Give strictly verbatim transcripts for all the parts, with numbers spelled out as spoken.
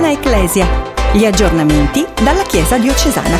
Cagliaritana Ecclesia. Gli aggiornamenti dalla Chiesa diocesana.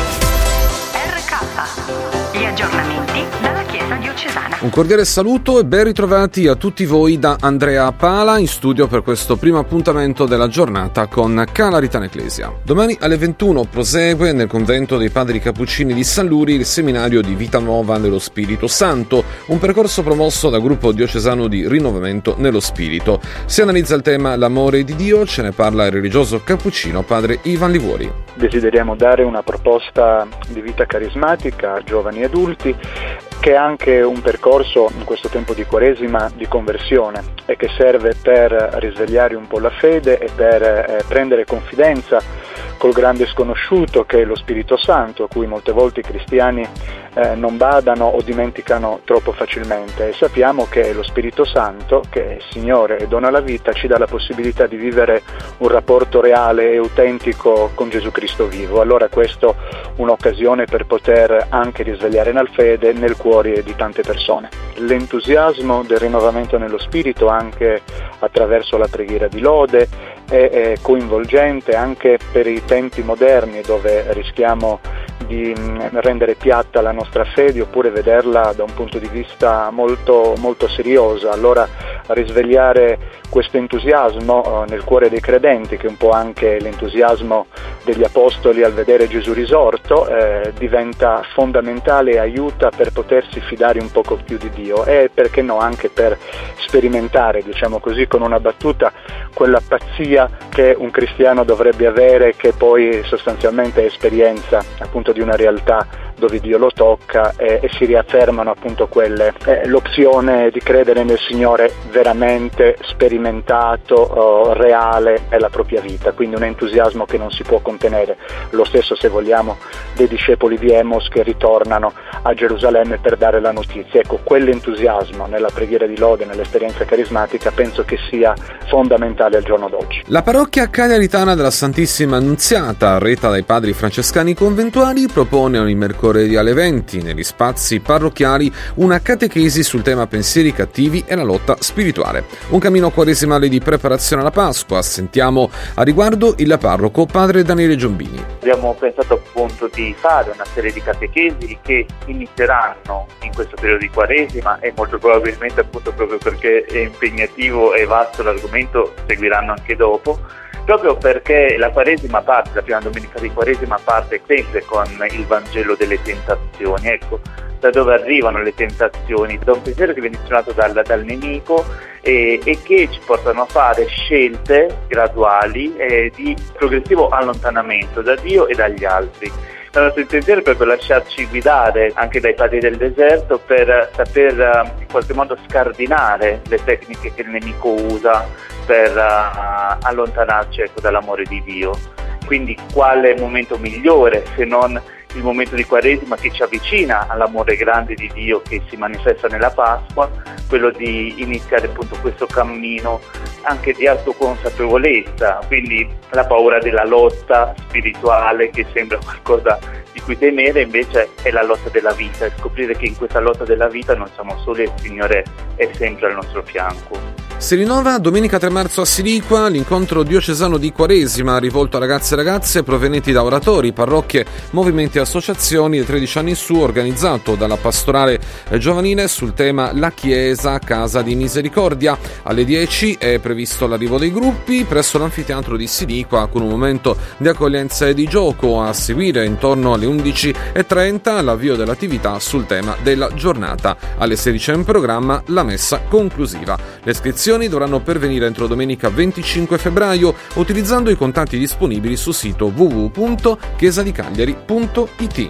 R K. Gli aggiornamenti dalla Chiesa diocesana. Un cordiale saluto e ben ritrovati a tutti voi da Andrea Pala in studio per questo primo appuntamento della giornata con Cagliaritana Ecclesia. Domani alle ventuno prosegue nel convento dei Padri Cappuccini di San Luri il seminario di Vita Nuova nello Spirito Santo, un percorso promosso dal gruppo diocesano di Rinnovamento nello Spirito. Si analizza il tema l'amore di Dio, ce ne parla il religioso cappuccino padre Ivan Livuori. Desideriamo dare una proposta di vita carismatica a giovani e adulti, che è anche un percorso in questo tempo di Quaresima di conversione e che serve per risvegliare un po' la fede e per eh, prendere confidenza col grande sconosciuto che è lo Spirito Santo, a cui molte volte i cristiani eh, non badano o dimenticano troppo facilmente, e sappiamo che lo Spirito Santo, che è Signore e dona la vita, ci dà la possibilità di vivere un rapporto reale e autentico con Gesù Cristo vivo. Allora questo è un'occasione per poter anche risvegliare nella fede nel cuore di tante persone. L'entusiasmo del rinnovamento nello Spirito anche attraverso la preghiera di lode è, è coinvolgente anche per i tempi moderni, dove rischiamo di rendere piatta la nostra fede oppure vederla da un punto di vista molto, molto seriosa. Allora risvegliare questo entusiasmo nel cuore dei credenti, che è un po' anche l'entusiasmo degli apostoli al vedere Gesù risorto, eh, diventa fondamentale e aiuta per potersi fidare un poco più di Dio e, perché no, anche per sperimentare, diciamo così, con una battuta, quella pazzia che un cristiano dovrebbe avere, che poi sostanzialmente è esperienza appunto di una realtà dove Dio lo tocca e, e si riaffermano appunto quelle, eh, l'opzione di credere nel Signore veramente sperimentato, oh, reale nella propria vita, quindi un entusiasmo che non si può contenere. Lo stesso, se vogliamo, dei discepoli di Emos che ritornano a Gerusalemme per dare la notizia. Ecco, quell'entusiasmo nella preghiera di lode, nell'esperienza carismatica, penso che sia fondamentale al giorno d'oggi. La parrocchia cagliaritana della Santissima Annunziata, retta dai padri francescani conventuali, propone ogni mercoledì alle venti negli spazi parrocchiali una catechesi sul tema pensieri cattivi e la lotta spirituale. Un cammino quaresimale di preparazione alla Pasqua. Sentiamo a riguardo il parroco padre Daniele Giombini. Abbiamo pensato appunto di fare una serie di catechesi che inizieranno in questo periodo di Quaresima e molto probabilmente, appunto proprio perché è impegnativo e vasto l'argomento, seguiranno anche dopo, proprio perché la Quaresima parte, la prima domenica di Quaresima parte sempre con il Vangelo delle tentazioni. Ecco, da dove arrivano le tentazioni? Da un pensiero che viene ispirato dal, dal nemico e, e che ci portano a fare scelte graduali e di progressivo allontanamento da Dio e dagli altri. La nostra intenzione è proprio lasciarci guidare anche dai padri del deserto per saper in qualche modo scardinare le tecniche che il nemico usa per uh, allontanarci, ecco, dall'amore di Dio. Quindi quale momento migliore se non il momento di Quaresima che ci avvicina all'amore grande di Dio che si manifesta nella Pasqua, quello di iniziare appunto questo cammino anche di autoconsapevolezza, quindi la paura della lotta spirituale che sembra qualcosa di cui temere, invece è la lotta della vita, e scoprire che in questa lotta della vita non siamo soli e il Signore è sempre al nostro fianco. Si rinnova domenica tre marzo a Siliqua l'incontro diocesano di Quaresima rivolto a ragazzi e ragazze provenienti da oratori, parrocchie, movimenti e associazioni da tredici anni in su, organizzato dalla pastorale giovanile sul tema La Chiesa, Casa di Misericordia. Alle dieci è previsto l'arrivo dei gruppi presso l'anfiteatro di Siliqua con un momento di accoglienza e di gioco. A seguire intorno alle undici e trenta l'avvio dell'attività sul tema della giornata. Alle sedici è in programma la messa conclusiva. Le iscrizioni dovranno pervenire entro domenica venticinque febbraio utilizzando i contatti disponibili sul sito w w w punto chiesa di cagliari punto i t.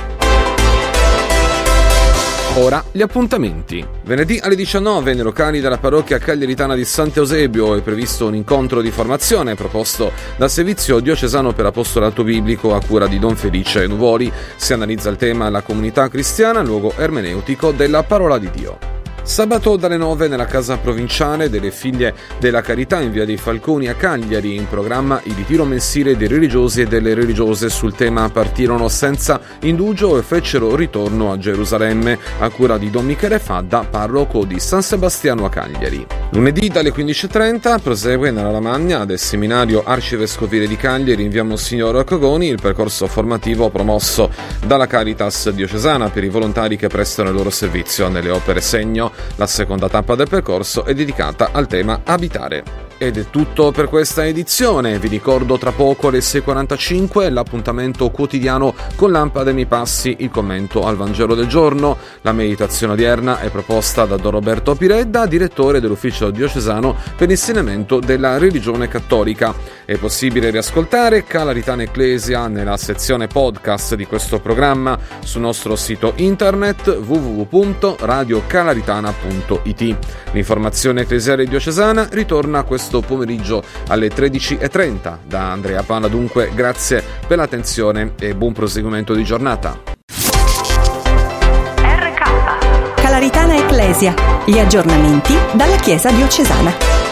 Ora gli appuntamenti. Venerdì alle diciannove nei locali della parrocchia cagliaritana di Sant'Eusebio è previsto un incontro di formazione proposto dal Servizio Diocesano per Apostolato Biblico a cura di Don Felice Nuvoli. Si analizza il tema La comunità cristiana, luogo ermeneutico della parola di Dio. Sabato dalle nove nella casa provinciale delle Figlie della Carità in via dei Falconi a Cagliari, in programma il ritiro mensile dei religiosi e delle religiose sul tema Partirono senza indugio e fecero ritorno a Gerusalemme, a cura di Don Michele Fadda, parroco di San Sebastiano a Cagliari. Lunedì dalle quindici e trenta prosegue nella Lamagna del seminario arcivescovile di Cagliari in via Monsignor Cogoni il percorso formativo promosso dalla Caritas diocesana per i volontari che prestano il loro servizio nelle opere segno. La seconda tappa del percorso è dedicata al tema abitare. Ed è tutto per questa edizione. Vi ricordo tra poco alle sei e quarantacinque l'appuntamento quotidiano con Lampade mi passi, il commento al Vangelo del giorno. La meditazione odierna è proposta da Don Roberto Piredda, direttore dell'Ufficio diocesano per l'insegnamento della religione cattolica. È possibile riascoltare Calaritana Ecclesia nella sezione podcast di questo programma sul nostro sito internet w w w punto radio calaritana punto i t. L'informazione ecclesiale diocesana ritorna questo pomeriggio alle tredici e trenta. Da Andrea Pana dunque grazie per l'attenzione e buon proseguimento di giornata. R K Calaritana Ecclesia, gli aggiornamenti dalla Chiesa diocesana.